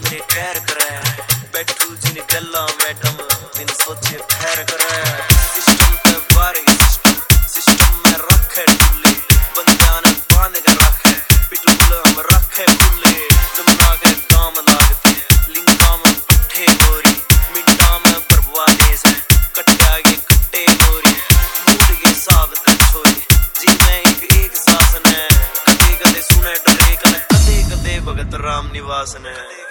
मेरे खैर करे बैठू जिन गल्ला मैडम बिन सोचे खैर करे सिस्टम पे बारे सिस्टम में रखे डुले बंदा ने बांध के रखे पिटुल हम रखे फुले जमना के दाम लागते लिंगा में पट्टे गोरी मिंटा में बर्बादे से कट्टा के कट्टे गोरी मूड के हिसाब से छोरी जिनमें एक सांस ने कदे कदे सुने डरे कदे कदे भगत राम निवास ने।